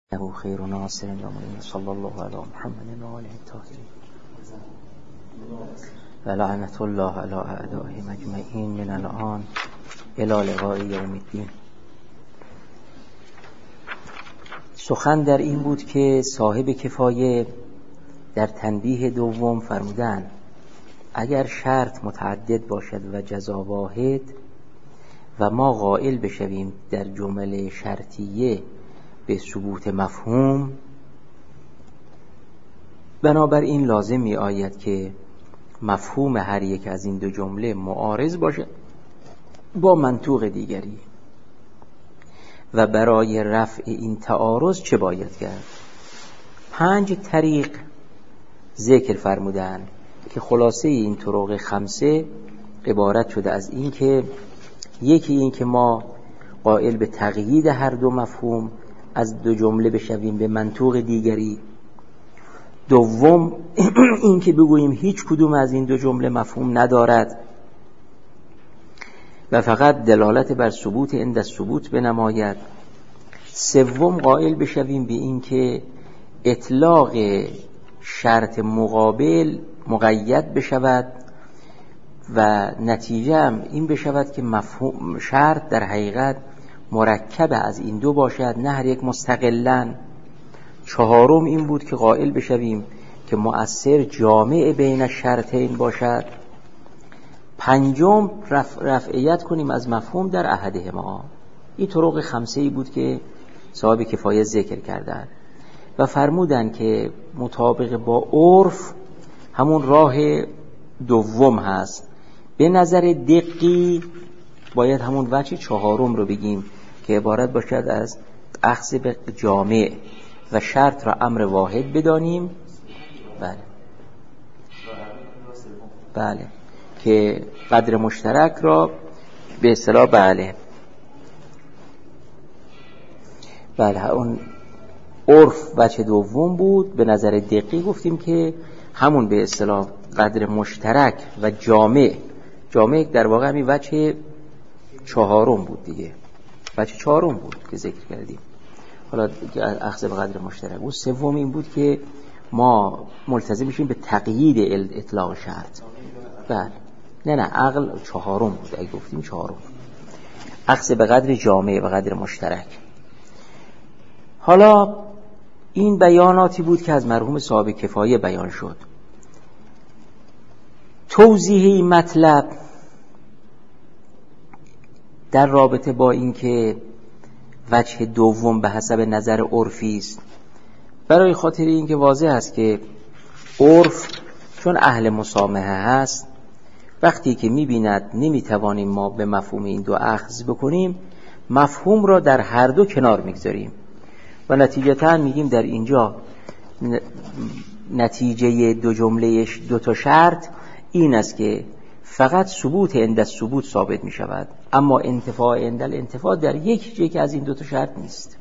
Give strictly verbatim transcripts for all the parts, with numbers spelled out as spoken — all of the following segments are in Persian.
ابو خیر و ناصر و معین صلی الله علی محمد و آله الطاهرین و لعنت الله علی اعدائهم اجمعین من الان الی لقاء یوم الدین. سخن در این بود که صاحب کفایه در تنبیه دوم فرمودند اگر شرط متعدد باشد و جزا واحد و ما قائل بشویم در جمله شرطیه به ثبوت مفهوم، بنابراین لازم می آید که مفهوم هر یک از این دو جمله معارض باشد با منطوق دیگری. و برای رفع این تعارض چه باید کرد؟ پنج طریق ذکر فرمودن که خلاصه این طرق خمسه عبارت شده از این که یکی این که ما قائل به تقیید هر دو مفهوم از دو جمله بشویم به منطوق دیگری. دوم این که بگوییم هیچ کدوم از این دو جمله مفهوم ندارد و فقط دلالت بر ثبوت عند الثبوت بنماید. سوم قائل بشویم به این که اطلاق شرط مقابل مقید بشود و نتیجه هم این بشود که مفهوم شرط در حقیقت مرکب از این دو باشد، نه هر یک مستقلاً. چهارم این بود که قائل بشویم که مؤثر جامع بین شرطین باشد. پنجم رف... رفعیت کنیم از مفهوم در احدهما. این طرق خمسه ای بود که صاحب کفایه ذکر کردن و فرمودن که مطابق با عرف همون راه دوم هست. به نظر دقی باید همون وجه چهارم رو بگیم که عبارت باشد از اخذ به جامع و شرط را امر واحد بدانیم. بله بله که قدر مشترک را به اصطلاح بله بله اون عرف وجه دوم بود. به نظر دقیق گفتیم که همون به اصطلاح قدر مشترک و جامع جامع در واقع همین وجه چهارم بود دیگه، وجه چهارم بود که ذکر کردیم. حالا اخذ به قدر مشترک. و سوم این بود که ما ملتزم میشیم به تقیید اطلاق شرط. بله نه نه عقل چهارم بود، اگه گفتیم چهارم، اخذ به قدر جامع و قدر مشترک. حالا این بیاناتی بود که از مرحوم صاحب کفایه بیان شد. توضیح این مطلب در رابطه با این که وجه دوم به حسب نظر عرفی است، برای خاطر این که واضح است که عرف چون اهل مسامحه هست، وقتی که می‌بیند نمی‌توانیم ما به مفهوم این دو اخذ بکنیم، مفهوم را در هر دو کنار می‌گذاریم و نتیجتاً میگیم در اینجا نتیجه دو جمله دو تا شرط این است که فقط ثبوت عند الثبوت ثابت می شود، اما انتفاع عند الانتفاع در یک جایی که از این دو تا شرط نیست.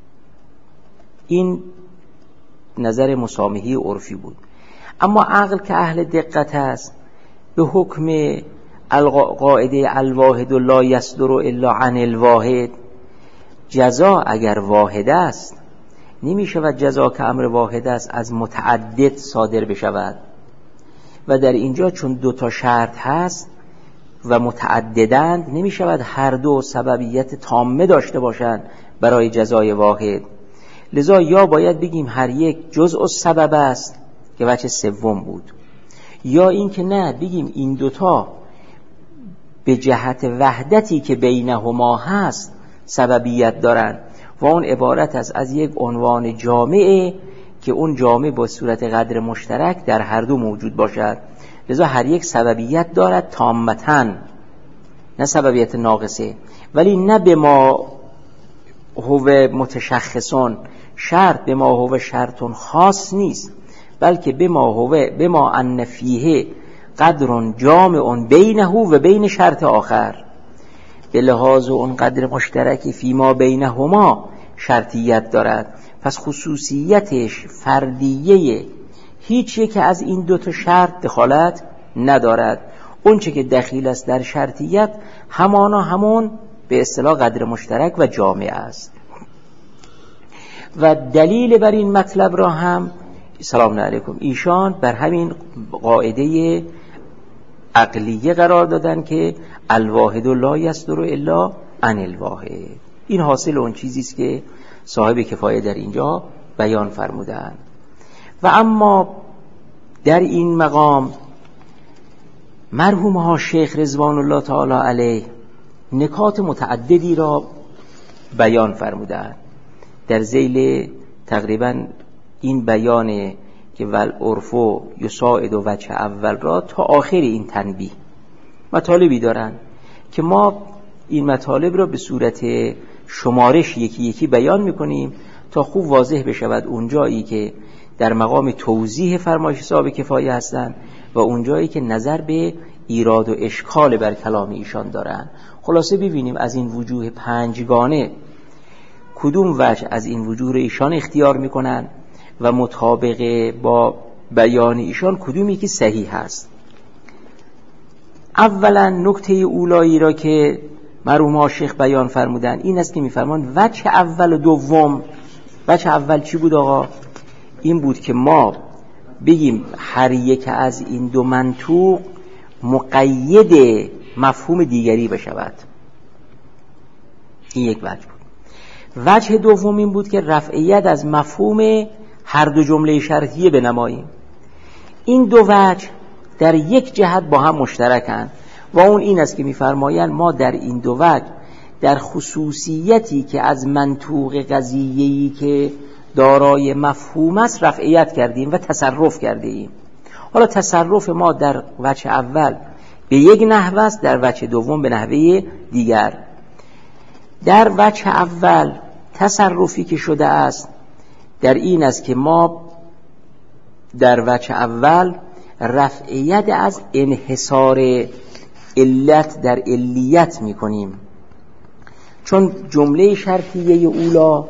این نظر مسامحی عرفی بود. اما عقل که اهل دقت است، به حکم قاعده الواحد لا یصدر الا عن الواحد، جزا اگر واحد است نمی شود جزا که امر واحد است از متعدد صادر بشود. و در اینجا چون دو تا شرط هست و متعددند، نمی شود هر دو سببیت تامه داشته باشند برای جزای واحد. لذا یا باید بگیم هر یک جزء السبب است که وجه سوم بود، یا این که نه بگیم این دوتا به جهت وحدتی که بینهما هست سببیت دارند و اون عبارت است از یک عنوان جامعه که اون جامع با صورت قدر مشترک در هر دو موجود باشد. لذا هر یک سببیت دارد تامتاً، نه سببیت ناقصه، ولی نه به ما هو متشخصون، شرط به ما هو شرطون خاص نیست، بلکه به ما هو به ما ان فیه قدر جامع بینه و بین شرط آخر، به لحاظ اون قدر مشترکی فی ما بینهما شرطیت دارد. پس خصوصیتش فردیه، هیچ یک از این دو تا شرط دخالت ندارد. اون چه که دخیل است در شرطیت همانا همون به اصطلاح قدر مشترک و جامع است. و دلیل بر این مطلب را هم سلام علیکم ایشان بر همین قاعده عقلیه قرار دادن که الواحد لا یصدر الا عن الواحد. این حاصل اون چیزی است که صاحب کفایه در اینجا بیان فرمودند. و اما در این مقام مرحوم ها شیخ رضوان الله تعالی علیه نکات متعددی را بیان فرمودند. در ذیل تقریبا این بیان که ول عرفو یساعد و وجه اول را تا آخر این تنبیه مطالبی دارند که ما این مطالب را به صورت شمارش یکی یکی بیان میکنیم تا خوب واضح بشود اونجایی که در مقام توضیح فرمایش صاحب کفایه هستند و اونجایی که نظر به ایراد و اشکال بر کلام ایشان دارند. خلاصه ببینیم از این وجوه پنجگانه کدوم وجه از این وجوه را ایشان اختیار میکنند و مطابق با بیان ایشان کدومی که صحیح هست. اولا نکته اولایی را که مرحوم شیخ بیان فرمودن این است که میفرمان وجه اول و دوم. وجه اول چی بود آقا؟ این بود که ما بگیم هر یک از این دو منطوق مقید مفهوم دیگری بشود. این یک وجه بود. وجه دوم این بود که رفعیت از مفهوم هر دو جمله شرطیه بنماییم. این دو وجه در یک جهت با هم مشترکند و اون این است که می‌فرمایند ما در این دو وجه در خصوصیتی که از منطوق قضیه‌ای که دارای مفهوم است رفعیت کردیم و تصرف کردیم. حالا تصرف ما در وجه اول به یک نحو است، در وجه دوم به نحوه دیگر. در وجه اول تصرفی که شده است در این است که ما در وجه اول رفعیت از انحصار علت در علیت می کنیم، چون جمله شرطیه اولا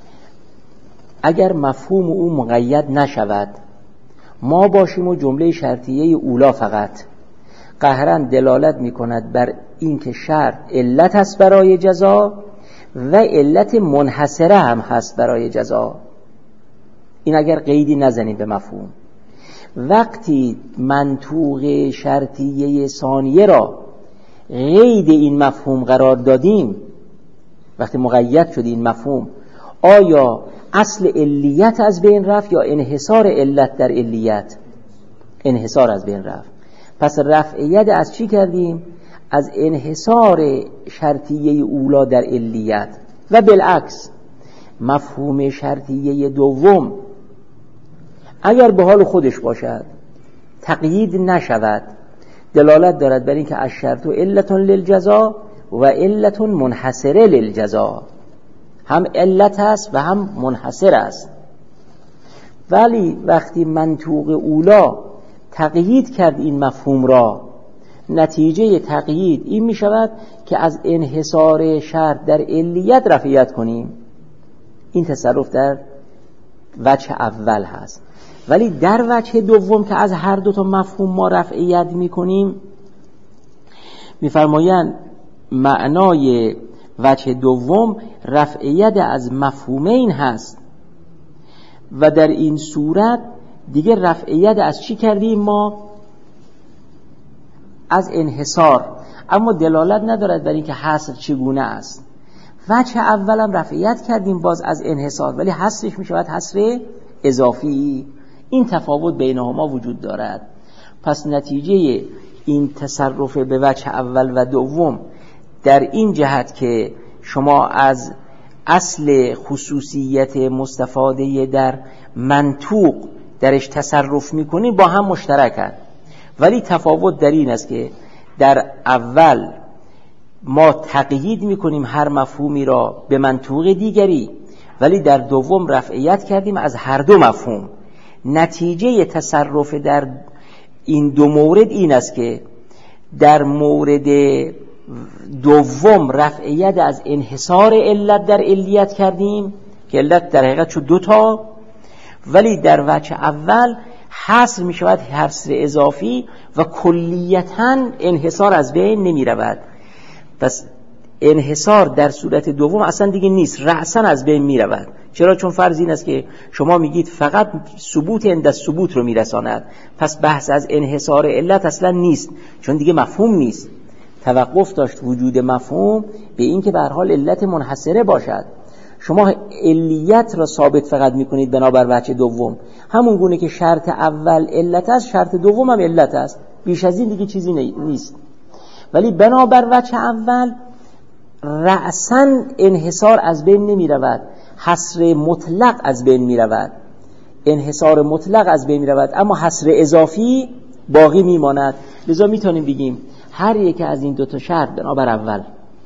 اگر مفهوم او مقید نشود ما باشیم و جمله شرطیه اولا فقط قهرا دلالت می کند بر این که شرط علت هست برای جزا و علت منحصره هم هست برای جزا. این اگر قیدی نزنیم به مفهوم. وقتی منطوق شرطیه ثانیه را قید این مفهوم قرار دادیم، وقتی مقید شد این مفهوم، آیا اصل علیت از بین رفت یا انحصار علت در علیت؟ انحصار از بین رفت. پس رفعیت از چی کردیم؟ از انحصار شرطیه اولا در علیت. و بالعکس مفهوم شرطیه دوم اگر به حال خودش باشد تقیید نشود دلالت دارد بر این که الشرط علت للجزا و علت منحصره للجزا، هم علت است و هم منحصر است. ولی وقتی منطوق اولا تقیید کرد این مفهوم را، نتیجه تقیید این می شود که از انحصار شرط در علیت رفعیت کنیم. این تصرف در وجه اول هست. ولی در وجه دوم که از هر دو تا مفهوم ما رفعیت می کنیم، می فرمایند معنای وجه دوم رفعیت از مفهومین هست و در این صورت دیگه رفعیت از چی کردیم ما؟ از انحصار. اما دلالت ندارد بر این که حصر چگونه است. وجه اولم رفعیت کردیم باز از انحصار، ولی حصرش می شود حصر اضافی. این تفاوت بینهما وجود دارد. پس نتیجه این تصرف به وجه اول و دوم در این جهت که شما از اصل خصوصیت مستفاده در منطوق درش تصرف میکنید با هم مشترکند، ولی تفاوت در این است که در اول ما تقیید میکنیم هر مفهومی را به منطوق دیگری، ولی در دوم رفعیت کردیم از هر دو مفهوم. نتیجه تصرف در این دو مورد این است که در مورد دوم رفعیت از انحصار علت در علیت کردیم که علت در حقیقت شد دوتا، ولی در وجه اول حصر می شود حصر اضافی و کلیتاً انحصار از بین نمی رود. پس انحصار در صورت دوم اصلا دیگه نیست، رأساً از بین می رود. چرا؟ چون فرض این است که شما میگید فقط ثبوت عند ثبوت رو میرساند، پس بحث از انحصار علت اصلا نیست، چون دیگه مفهوم نیست. توقف داشت وجود مفهوم به این که به هر حال علت منحصره باشد. شما علیت را ثابت فقط میکنید بنابر وجه دوم، همون گونه که شرط اول علت است، شرط دوم هم علت است، بیش از این دیگه چیزی نیست. ولی بنابر وجه اول رأساً انحصار از بین نمی رود، حصر مطلق از بین می رود، انحصار مطلق از بین می رود، اما حصر اضافی باقی می ماند. لذا می تونیم بگیم هر یک از این دوتا شرط بنابر اول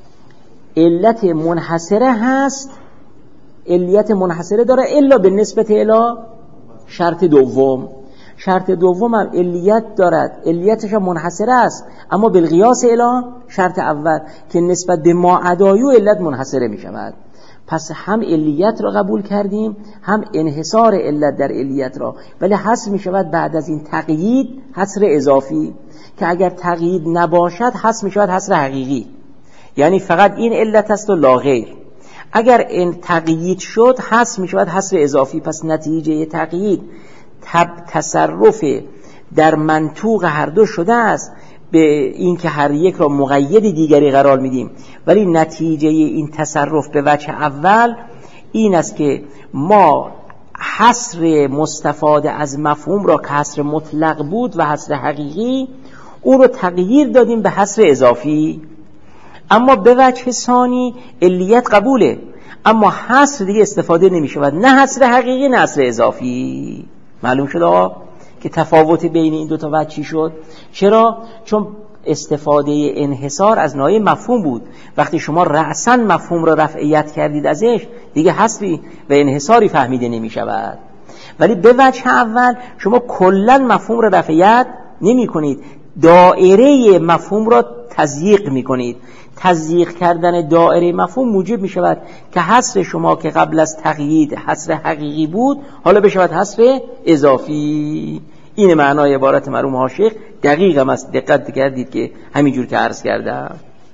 علت منحصره هست، علیت منحصره داره الا به نسبت الی شرط دوم. شرط دوم هم علیت دارد، علیتش هم منحصره است، اما بالقیاس الی شرط اول که نسبت به ما عدایو علت منحصره می شود. پس هم علیت را قبول کردیم، هم انحصار علت در علیت را، ولی حصر می شود بعد از این تقیید حصر اضافی، که اگر تقیید نباشد حصر می شود حصر حقیقی، یعنی فقط این علت است و لا غیر. اگر این تقیید شد حصر می شود حصر اضافی. پس نتیجه تقیید تب تصرف در منطوق هر دو شده است به این که هر یک را مقید دیگری قرار میدیم، ولی نتیجه این تصرف به وجه اول این است که ما حصر مستفاد از مفهوم را که حصر مطلق بود و حصر حقیقی او رو تغییر دادیم به حصر اضافی. اما به وجه ثانی علیت قبوله، اما حصر دیگه استفاده نمی شود، نه حصر حقیقی نه حصر اضافی. معلوم شد آقا که تفاوت بین این دو تا وجه چی شد؟ چرا؟ چون استفاده انحصار از ناحیه مفهوم بود. وقتی شما رأساً مفهوم را رفعیت کردید ازش، دیگه حصری و انحصاری فهمیده نمی شود. ولی به وجه اول شما کلاً مفهوم را رفعیت نمی کنید، دائره مفهوم را تضییق می کنید. تضییق کردن دائره مفهوم موجب می شود که حصر شما که قبل از تقیید حصر حقیقی بود حالا بشود حصر اضافی. این معنای عبارت مرحوم حاشیه، دقیق هم است، دقت کردید که همینجور که عرض کردم.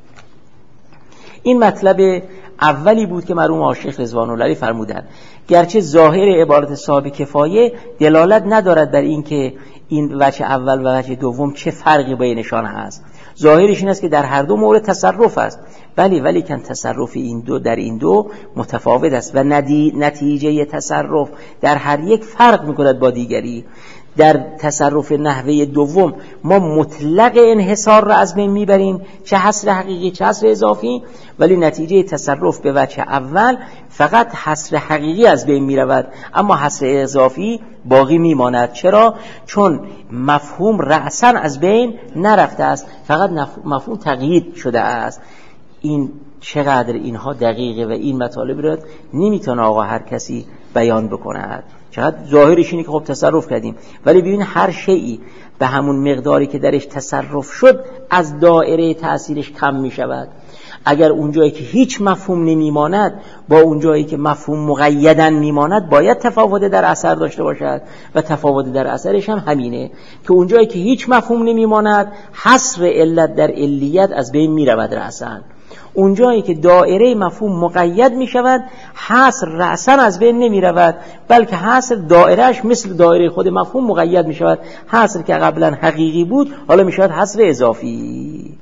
این مطلب اولی بود که مرحوم حاشیه رضوان الله علیه فرمودند. گرچه ظاهر عبارت صاحب کفایه دلالت ندارد بر این که این وجه اول و وجه دوم چه فرقی بینشان هست، ظاهرش این است که در هر دو مورد تصرف است، ولی ولی کن تصرف این دو در این دو متفاوت است و نتیجه تصرف در هر یک فرق می‌کند با دیگری. در تصرف نحوه دوم ما مطلق انحصار را از بین میبریم، چه حصر حقیقی چه حصر اضافی، ولی نتیجه تصرف به وجه اول فقط حصر حقیقی از بین میرود، اما حصر اضافی باقی میماند. چرا؟ چون مفهوم رأساً از بین نرفته است، فقط مفهوم تقیید شده است. این چقدر اینها دقیقه و این مطالب را نمیتونه آقا هر کسی بیان بکند. چقدر ظاهرش اینه که خب تصرف کردیم، ولی ببین هر شیئی به همون مقداری که درش تصرف شد از دائره تأثیرش کم می شود. اگر اونجایی که هیچ مفهوم نمیماند با اونجایی که مفهوم مقیدن میماند باید تفاوت در اثر داشته باشد و تفاوت در اثرش هم همینه که اونجایی که هیچ مفهوم نمیماند حصر علت در علیت از بین میرود رأساً، اونجایی که دائره مفهوم مقید می شود حصر رأساً از بین نمی رود، بلکه حصر دائرهش مثل دائره خود مفهوم مقید می شود. حصر که قبلا حقیقی بود حالا می شود حصر اضافی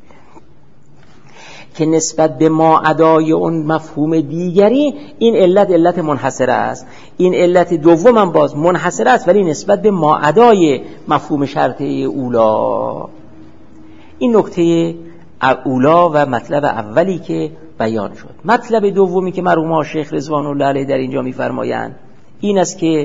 که نسبت به ما عدای اون مفهوم دیگری این علت علت منحصره است. این علت دوم هم باز منحصره است ولی نسبت به ما عدای مفهوم شرطه اولا. این نکته اولا و مطلب اولی که بیان شد. مطلب دومی که مرحوم شیخ رضوان الله علیه در اینجا می‌فرمایند این است که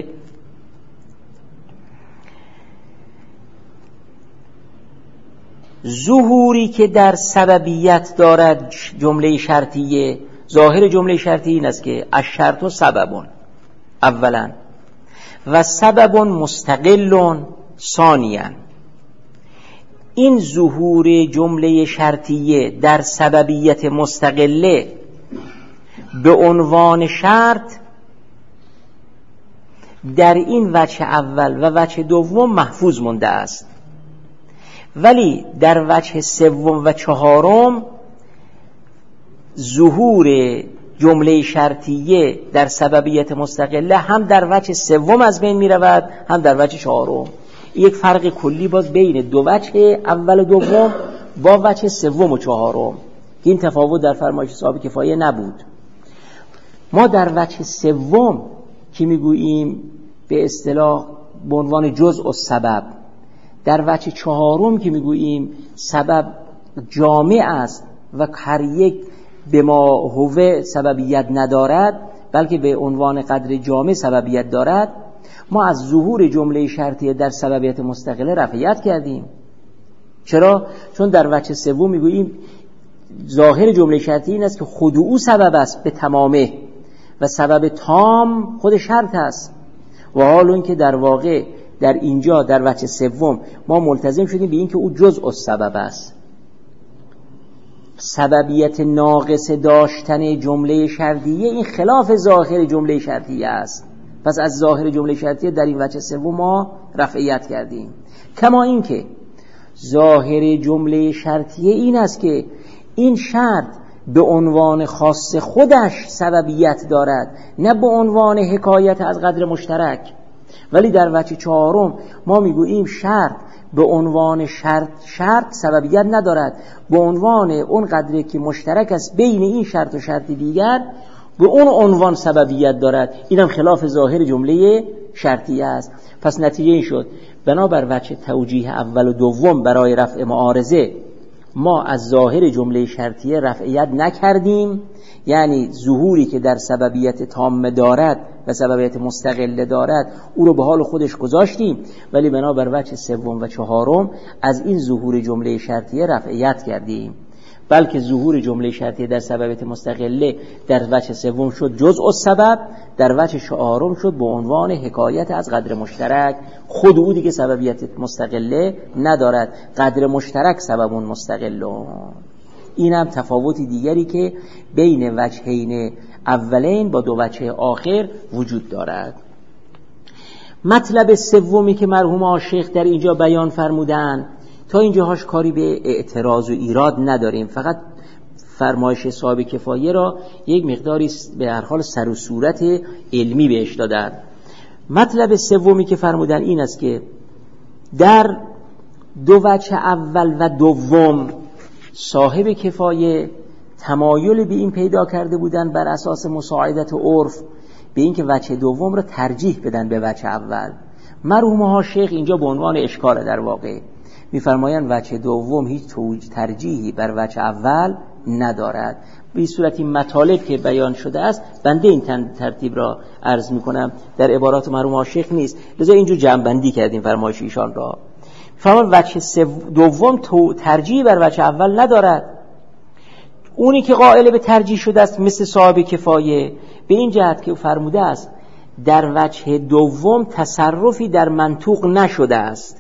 ظهوری که در سببیت دارد جمله شرطیه، ظاهر جمله شرطیه این است که الشرط و سببون اولا و سببون مستقلون ثانیاً. این ظهور جمله شرطیه در سببیت مستقله به عنوان شرط در این وجه اول و وجه دوم محفوظ مونده است، ولی در وجه سوم و چهارم ظهور جمله شرطیه در سببیت مستقله هم در وجه سوم از بین می رود هم در وجه چهارم. یک فرق کلی باز بین دو وجه اول و دوم با وجه سوم و چهارم. این تفاوت در فرمایش صاحب کفایه نبود. ما در وجه سوم که میگوییم به اصطلاح به عنوان جزء السبب، در وجه چهارم که میگوییم سبب جامع است و هر یک به ما هوه سببیت ندارد بلکه به عنوان قدر جامع سببیت دارد، ما از ظهور جمله شرطیه در سببیت مستقله رفعیت کردیم. چرا؟ چون در وجه سوم میگوییم ظاهر جمله شرطیه این است که خود او سبب است به تمامه و سبب تام خود شرط است، و حال اون که در واقع در اینجا در وجه سوم ما ملتزم شدیم به این که او جزء السبب است. سببیت ناقص داشتن جمله شرطیه این خلاف ظاهر جمله شرطیه است. پس از ظاهر جمله شرطیه در این وجه سوم ما رفعیت کردیم. کما این که ظاهر جمله شرطیه این است که این شرط به عنوان خاص خودش سببیت دارد، نه به عنوان حکایت از قدر مشترک. ولی در وجه چهارم ما میگوییم شرط به عنوان شرط شرط سببیت ندارد، به عنوان اون قدری که مشترک است بین این شرط و شرط دیگر به اون عنوان سببیت دارد. اینم خلاف ظاهر جمله شرطیه است. پس نتیجه این شد بنابر وجه توجیه اول و دوم برای رفع معارضه ما از ظاهر جمله شرطیه رفعیت نکردیم، یعنی ظهوری که در سببیت تام دارد و سببیت مستقله دارد او رو به حال خودش گذاشتیم، ولی بنابر وجه سوم و چهارم از این ظهور جمله شرطیه رفعیت کردیم. بلکه ظهور جمله شرطیه در سببیت مستقله در وجه سوم شد جزء السبب، در وجه چهارم شد به عنوان حکایت از قدر مشترک. خود او دیگه سببیت مستقله ندارد، قدر مشترک سببون مستقلون. این هم تفاوتی دیگری که بین وجهین اولین با دو وجه آخر وجود دارد. مطلب سومی که مرحوم آشیخ در اینجا بیان فرمودن، تا اینجاهاش کاری به اعتراض و ایراد نداریم، فقط فرمایش صاحب کفایه را یک مقداری به هر حال سر و صورت علمی بهش دادن. مطلب سومی که فرمودن این است که در دو وجه اول و دوم صاحب کفایه تمایل به این پیدا کرده بودن بر اساس مساعدت و عرف به این که وجه دوم را ترجیح بدن به وجه اول. مرحوم ها شیخ اینجا به عنوان اشکال در واقع می‌فرمایند وجه دوم هیچ ترجیحی بر وجه اول ندارد. به صورتی مطالب که بیان شده است بنده این ترتیب را عرض می‌کنم، در عبارات مرحوم ها شیخ نیست، لذا اینجا جمع‌بندی کردیم فرمایش ایشان را. فرمان وجه دوم ترجیح بر وجه اول ندارد. اونی که قائل به ترجیح شده است مثل صاحب کفایه به این جهت که فرموده است در وجه دوم تصرفی در منطوق نشده است،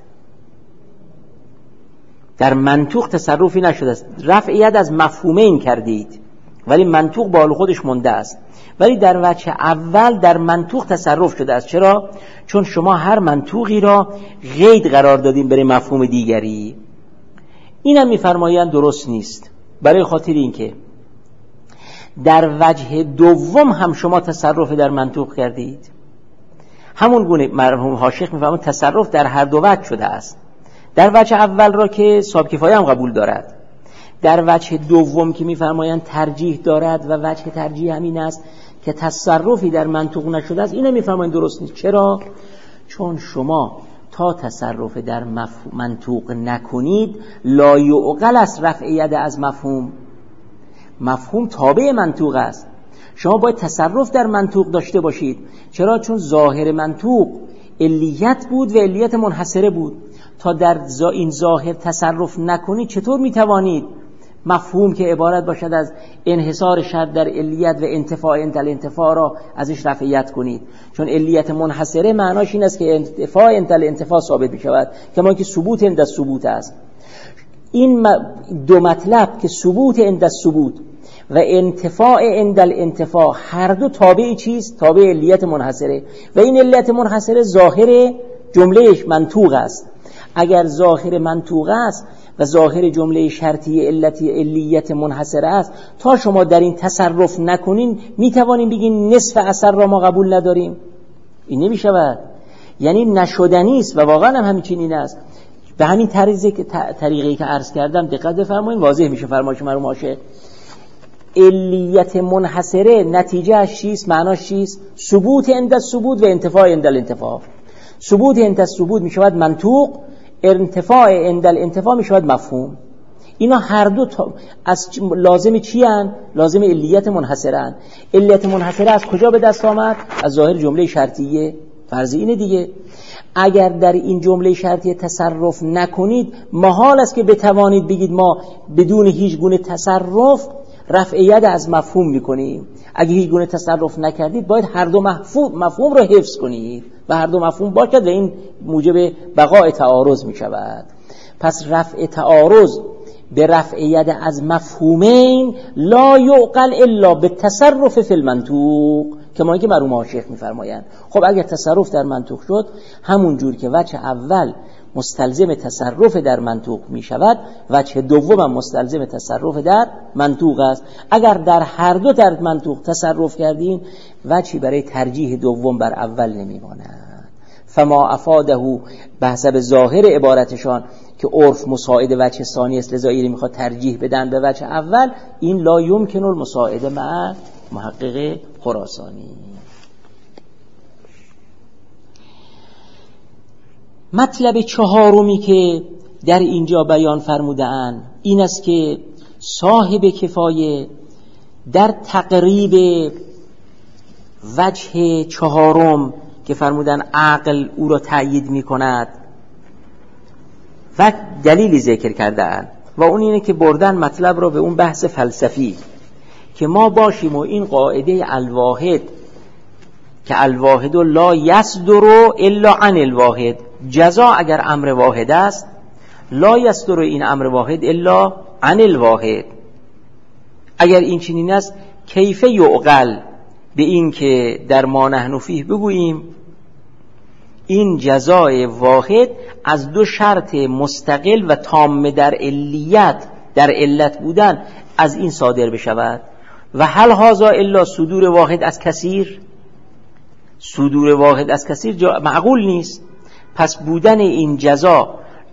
در منطوق تصرفی نشده است، رفع ید از مفهومین کردید ولی منطوق با خودش مونده است. ولی در وجه اول در منطوق تصرف شده است. چرا؟ چون شما هر منطوقی را قید قرار دادین برای مفهوم دیگری. اینم میفرمایند درست نیست، برای خاطر اینکه در وجه دوم هم شما تصرف در منطوق کردید. همون گونه مرحوم حاشیخ میفرمایند تصرف در هر دو وجه شده است. در وجه اول را که صاحب کفایه هم قبول دارد، در وجه دوم که میفرمایند ترجیح دارد و وجه ترجیح همین است که تصرفی در منطوق نشده است، اینو میفرمایند درست نیست. چرا؟ چون شما تا تصرف در منطوق نکنید لا یعقل است رفع ید از مفهوم. مفهوم تابع منطوق است، شما باید تصرف در منطوق داشته باشید. چرا؟ چون ظاهر منطوق علیت بود و علیت منحصره بود. تا در این ظاهر تصرف نکنید چطور میتوانید مفهوم که عبارت باشد از انحصار شرط در علیت و انتفاع انتل انتفاع را ازش رفعیت کنید؟ چون علیت منحصره معناش این است که انتفاع انتل انتفاع ثابت بشود، کما که ثبوت عند ثبوت است. این دو مطلب که ثبوت عند ثبوت و انتفاع عند الانتفاع هر دو تابع چیست؟ تابع علیت منحصره، و این علیت منحصره ظاهر جملهش منطوق است. اگر ظاهر منطوق است و ظاهر جمله شرطی علتی علیت منحصره است، تا شما در این تصرف نکنین میتوانیم بگین نصف اثر را ما قبول نداریم؟ این نمیشود، یعنی نشدنی است و واقعا هم همین چنین است. به همین طریقی که طریقی که عرض کردم دقت بفرمایید، واضح میشه فرمایش مرحوم ماشه. علیت منحصره نتیجه اش چیست؟ معناش چیست؟ ثبوت عند الثبوت و انتفاع عند الانتفاع. ثبوت عند الثبوت میشود منطوق، انتفاع عند الانتفاع میشود مفهوم. اینا هر دو تا از لازم چی ان؟ لازم علیت منحصره ان. علیت منحصره از کجا به دست آمد؟ از ظاهر جمله شرطیه. فرض اینه دیگه، اگر در این جمله شرطیه تصرف نکنید محال است که بتوانید بگید ما بدون هیچ گونه تصرف رفع ید از مفهوم میکنیم. اگه هیچ گونه تصرف نکردید باید هر دو مفهوم مفهوم را حفظ کنید و هر دو مفهوم باشد و این موجب بقاء تعارض میشود. پس رفع تعارض به رفع ید از مفهومین لا یعقل الا به تصرف فی المنطوق، کما اینکه مرحوم شیخ میفرمایند. خب اگر تصرف در منطوق شد، همون جور که وجه اول مستلزم تصرف در منطوق می شود، وجه دوم هم مستلزم تصرف در منطوق است. اگر در هر دو در منطوق تصرف کردین، وجهی برای ترجیح دوم بر اول نمی ماند. فما افاده به حسب ظاهر عبارتشان که عرف مساعد وجه ثانی است، لذا اینو میخواد ترجیح بدن به وجه اول، این لا یمکن المساعده مع محقق خراسانی. مطلب چهارمی که در اینجا بیان فرموده‌اند این است که صاحب کفایه در تقریب وجه چهارم که فرمودن عقل او را تأیید می کند و دلیلی ذکر کرده‌اند و اون اینه که بردن مطلب را به اون بحث فلسفی که ما باشیم و این قاعده الواحد که الواحد لا یصدر الا عن الواحد، جزا اگر امر واحد است لا یصدر این امر واحد الا عن الواحد. اگر این چنین است کیف یعقل به این که در ما نحن فیه بگوییم این جزای واحد از دو شرط مستقل و تام در علیت در علت بودن از این صادر بشود. و هل هذا الا صدور واحد از کثیر، صدور واحد از کثیر معقول نیست. پس بودن این جزا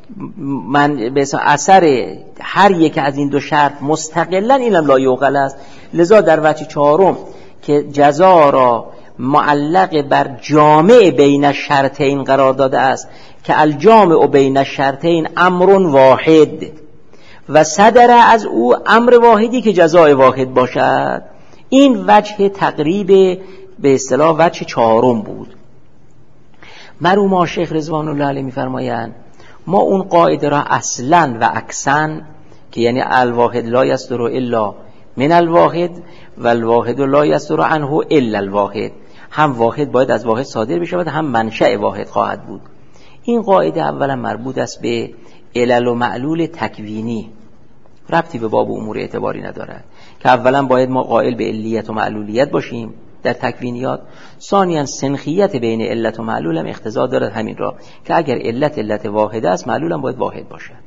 من به اثر هر یک از این دو شرط مستقلا اینم لا یعقل است. لذا در وجه چهارم که جزا را معلق بر جامع بین الشرطین قرار داده است که الجامع بین الشرطین امر واحد و صدر از او امر واحدی که جزای واحد باشد، این وجه تقریب به اصطلاح وجه چهارم بود. مرحوم شیخ رضوان الله علیه میفرمایند ما اون قاعده را اصلا و اکسن که یعنی الواحد لا یصدر الا من الواحد و الواحد لا یصدر عنه الا الواحد، هم واحد باید از واحد صادر بشود هم منشأ واحد خواهد بود. این قاعده اولا مربوط است به علل و معلول تکوینی، ربطی به باب امور اعتباری ندارد که اولا باید ما قائل به علیت و معلولیت باشیم در تکوینیات. ثانیاً سنخیت بین علت و معلول هم اقتضا دارد همین را که اگر علت علت واحد است معلول هم باید واحد باشد.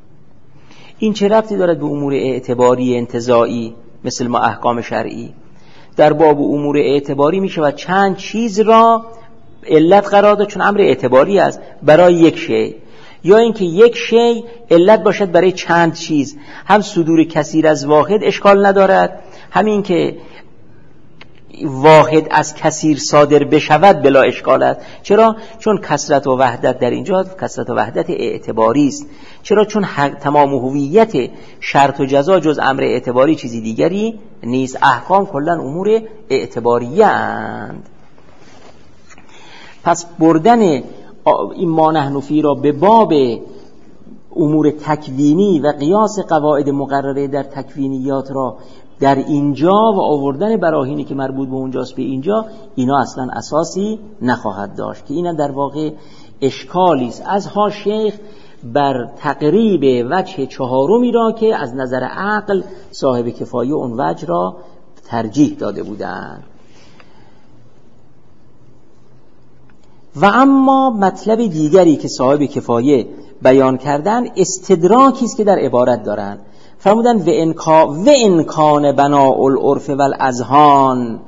این چه ربطی دارد به امور اعتباری انتزاعی مثل ما احکام شرعی؟ در باب امور اعتباری می شود چند چیز را علت قرار داد چون امر اعتباری است برای یک شی، یا اینکه یک شی علت باشد برای چند چیز. هم صدور کثیر از واحد اشکال ندارد، همین که واحد از کثیر صادر بشود بلا اشکال است. چرا؟ چون کثرت و وحدت در اینجا کثرت و وحدت اعتباری است. چرا؟ چون تمام هویت شرط و جزا جز امر اعتباری چیزی دیگری نیست. احکام کلا امور اعتباریه اند. پس بردن این ما نحن فیه را به باب امور تکوینی و قیاس قواعد مقرره در تکوینیات را در اینجا و آوردن براهینی که مربوط به اونجاست به اینجا، اینا اصلا اساسی نخواهد داشت که اینا در واقع اشکالی است از ها شیخ بر تقریب وجه چهارمی را که از نظر عقل صاحب کفایه اون وجه را ترجیح داده بودند. و اما مطلب دیگری که صاحب کفایه بیان کردن استدراکی است که در عبارت دارن. فرمودن و انکا و انکان بناء العرف والاذهان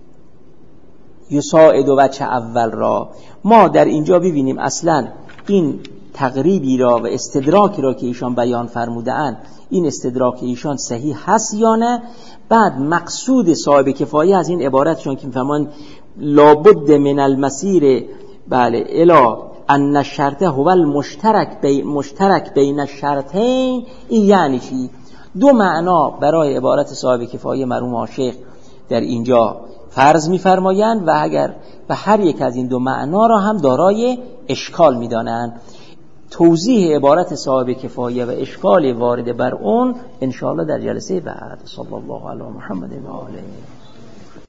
یساعد وجه اول را. ما در اینجا ببینیم اصلا این تقریبی را و استدراکی را که ایشان بیان فرمودند این استدراک ایشان صحیح هست یا نه. بعد مقصود صاحب کفایه از این عبارتشون که میفهمن لابد من المسیر بله الا ان الشرط هو المشترک بین مشترک بین الشرطین، این یعنی چی؟ دو معنا برای عبارت صاحب کفایه مرحوم آشیخ در اینجا فرض می‌فرمایند و اگر و هر یک از این دو معنا را هم دارای اشکال می‌دانند. توضیح عبارت صاحب کفایه و اشکال وارد بر اون ان شاء الله در جلسه بعد. صلی الله علی محمد و آله